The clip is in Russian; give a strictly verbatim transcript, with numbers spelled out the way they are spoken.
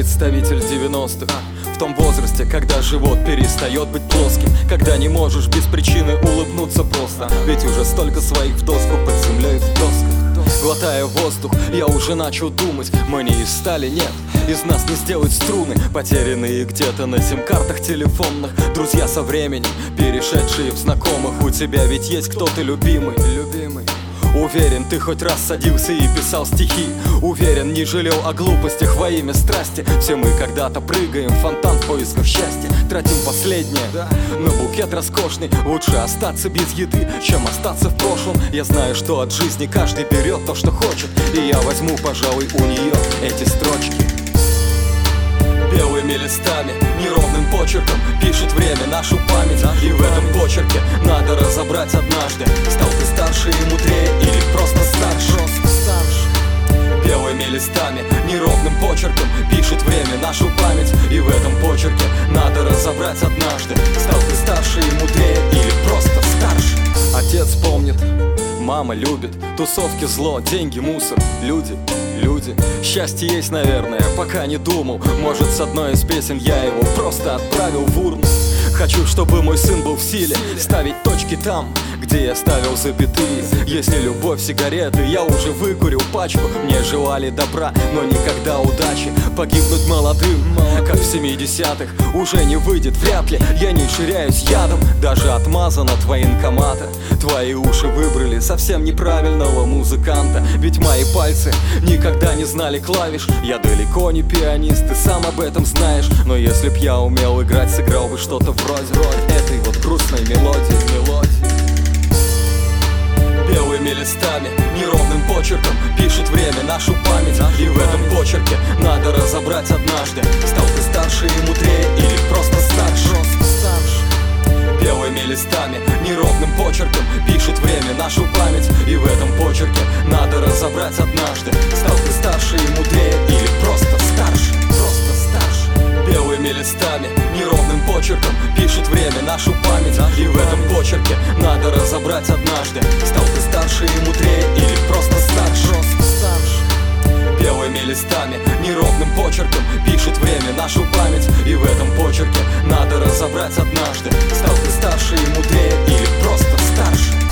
представитель девяностых. В том возрасте, когда живот перестает быть плоским, когда не можешь без причины улыбнуться просто. Ведь уже столько своих в доску под землей в досках. Глотая воздух, я уже начал думать: мы не из стали, нет, из нас не сделать струны, потерянные где-то на сим-картах телефонных. Друзья со временем, перешедшие в знакомых. У тебя ведь есть кто-то любимый, любимый. Уверен, ты хоть раз садился и писал стихи. Уверен, не жалел о глупостях во имя страсти. Все мы когда-то прыгаем в фонтан в поисках счастья. Тратим последнее на букет роскошный. Лучше остаться без еды, чем остаться в прошлом. Я знаю, что от жизни каждый берет то, что хочет, и я возьму, пожалуй, у нее эти строчки. Белыми листами, неровным почерком пишет время нашу память. И в этом почерке надо разобрать однажды: стал ты старше и мудрее или просто старше. Белыми листами, неровным почерком пишет время нашу память. И в этом почерке надо разобрать однажды: стал ты старше и мудрее или просто старше. Отец помнит, мама любит, тусовки зло, деньги мусор, люди, люди. Счастье есть, наверное, пока не думал. Может, с одной из песен я его просто отправил в урну. Хочу, чтобы мой сын был в силе ставить точки там, где я ставил запятые. Если любовь сигареты, я уже выкурил пачку. Мне желали добра, но никогда удачи. Погибнуть молодым, как в семидесятых, уже не выйдет вряд ли. Я не ширяюсь ядом, даже отмазан от военкомата. Твои уши выбрали совсем неправильного музыканта. Ведь мои пальцы никогда не знали клавиш. Я далеко не пианист, ты сам об этом знаешь. Но если б я умел играть, сыграл бы что-то вроде этой вот грустной мелодии, мелодии. Белыми листами, неровным почерком пишет время нашу память. И в этом почерке надо разобрать однажды: стал ты старше и мудрее или просто старше. Белыми листами, неровным почерком пишет время нашу память. И в этом почерке надо разобрать однажды: стал ты старше и мудрее или просто старше. Просто старше. Белыми листами, неровным почерком пишет время нашу память. И в этом почерке надо разобрать однажды: стал ты старше и мудрее или просто старше. Белыми листами, неровным почерком пишет время нашу память. И в этом почерке надо разобрать однажды: стал ты старше и мудрее или просто старше.